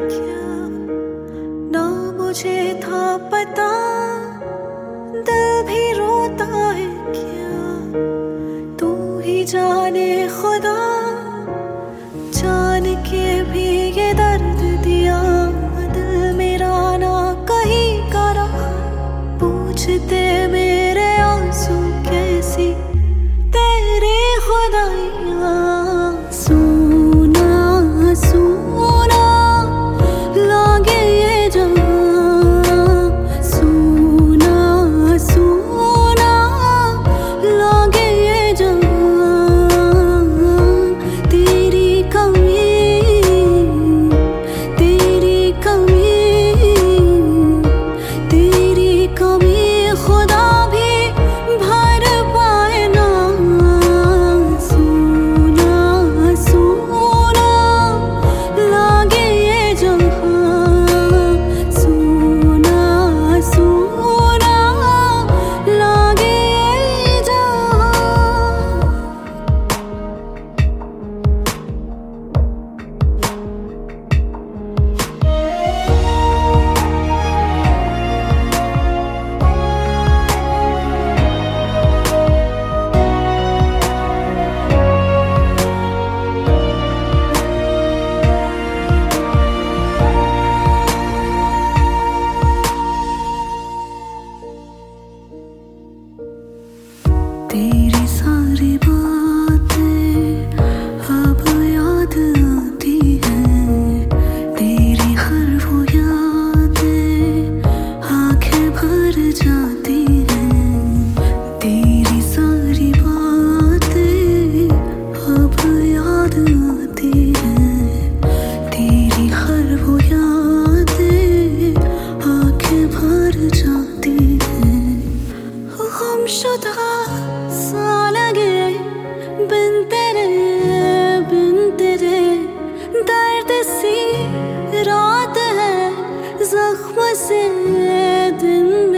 क्या ना मुझे था पता, दिल भी रोता है क्या। तू ही जाने खुदा, जान के भी ये दर्द दिया। दिल मेरा ना कहीं का रहा, पूछते मेरे आंसू कैसी तेरी खुदाइयाँ। सोना सोना लागे ये जहाँ, सोना सोना लागे ये जहाँ। तेरी कमी तेरी कमी तेरी कमी खुदा भी भर पाए ना। सोना सोना लागे ये जहाँ, सोना सोना लागे ये जहाँ। तेरी सारी बातें अब याद आती हैं, तेरी हर वो यादें आंखें भर जाती हैं। तेरी सारी बातें अब याद आती हैं, तेरी हर वो यादें आंखें भर जाती हैं। गुमशुदा सा लगे बिन तेरे दर्द सी रात है, जख्म से दिन